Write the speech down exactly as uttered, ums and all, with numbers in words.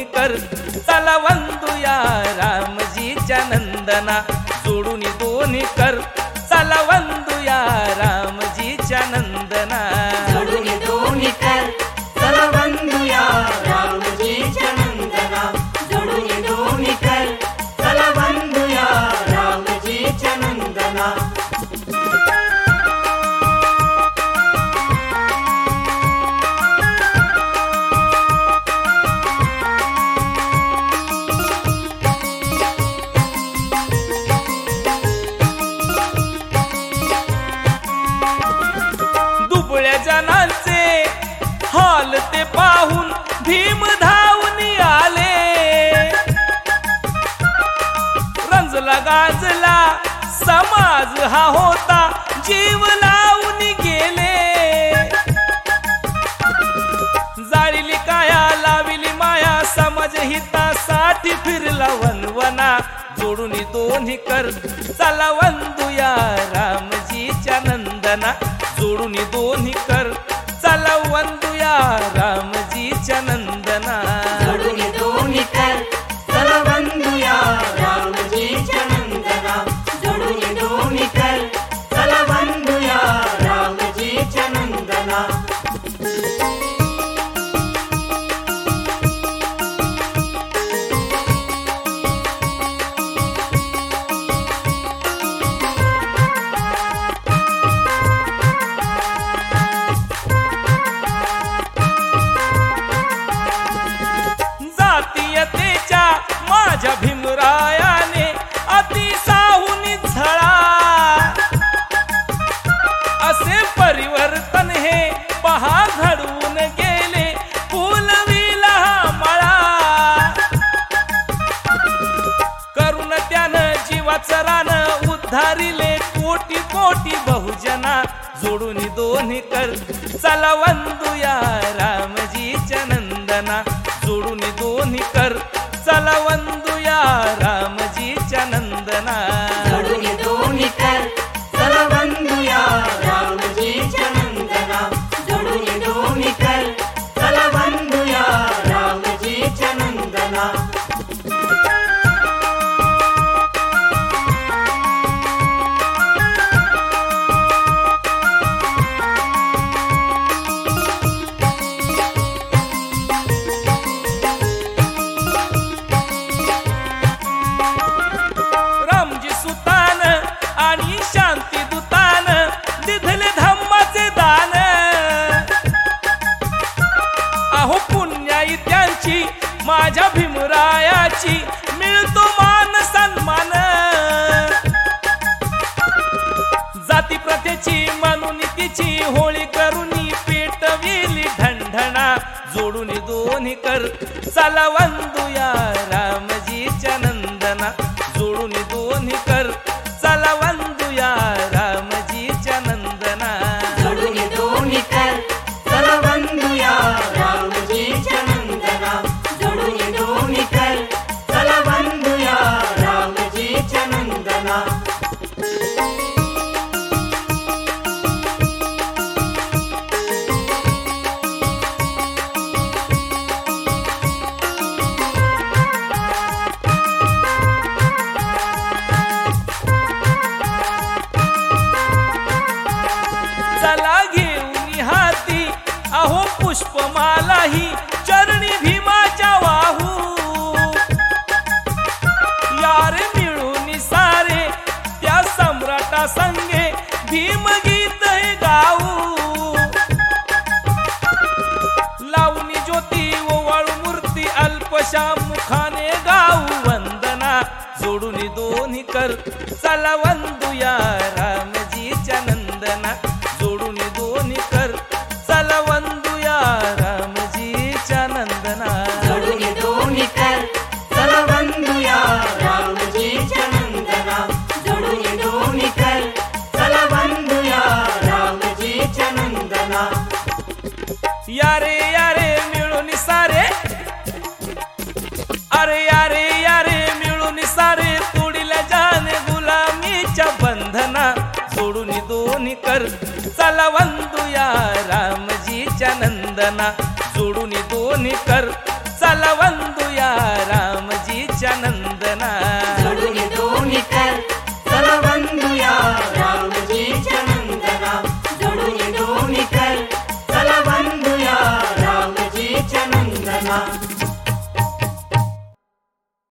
कर चला वंदूया रामजीच्या नंदना जोडून दोन्ही कर चला वंदूया रामजीच्या नंदना जोडून दोन्ही कर चला वंदूया रामजीच्या नंदना जोडून दोन्ही कर चला वंदूया रामजीच्या नंदना जनांचे हाल ते पाहून भीम धावून आले रंजला गाजला समाज हा होता जीव लावून गेले जाळीली काया लाविली माया समाज हितासाठी फिरला वनवना जोडून दोन्ही कर चला वंदूया रामजीच्या नंदना जोडून दोन्ही कर चला वंदूया रामजीच्या नंदना जोडून दोन्ही कर चला वंदूया रामजीच्या नंदना जोडून दोन्ही कर चला वंदूया रामजीच्या नंदना माझ्या भीमरायाने अति साहूनी झळा असे परिवर्तन हे पहा घडवून गेले फुलविला हा मळा करून त्यानं जीवाचं रान उद्धारिले कोटी कोटी बहुजना जोडून दोन्ही कर चला वंदूया रामजीच्या नंदना जोडून दोन्ही कर चला वंदूया रामजीच्या नंदना जोडून दोन्ही कर चला वंदूया रामजीच्या नंदना जोडून दोन्ही कर चला वंदूया रामजीच्या नंदना शांती दुतान दिधले धम्माचे दान अहो पुण्याई त्यांची माझ्या भीमरायाची मिळतो मान सन्मान जाती प्रथेची मानुनीतीची होळी करून पेटविली ढणढणा जोडून दोन्ही कर चला वंदूया रामजीच्या नंदना जोडून दोन्ही कर चला वंदूया रामजीच्या नंदना जोडून दोन्ही कर चला वंदूया रामजीच्या नंदना जोडून दोन्ही कर चला वंदूया रामजीच्या नंदना अहो पुष्पमालाही चरणी भीमाच्या वाहू यार मिळून सारे त्या सम्राटा संगे भीमगीत हे गाऊ लावणी ज्योती ओवाळू मूर्ती अल्पशा मुखाने गाऊ वंदना जोडून दोन्ही कर चला वंदूया रामजीच्या नंदना जोडून दोन्ही कर चला वंदूया रामजीच्या नंदना जोडून दोन्ही कर चला वंदूया रामजीच्या नंदना जोडून दोन्ही कर चला वंदूया रामजीच्या नंदना यारे यारे मिळून सारे अरे यारे यारे मिळून सारे तोडिल्या जाने गुलामीच्या बंधना जोडून दोन्ही कर चला वंदूया रामजीच्या नंदना जोडून दोन्ही कर चला वंदूया राम